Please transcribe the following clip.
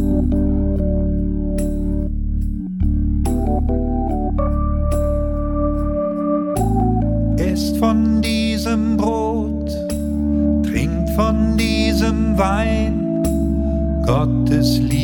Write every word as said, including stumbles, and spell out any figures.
Esst von diesem Brot, trinkt von diesem Wein, Gottes Liebe.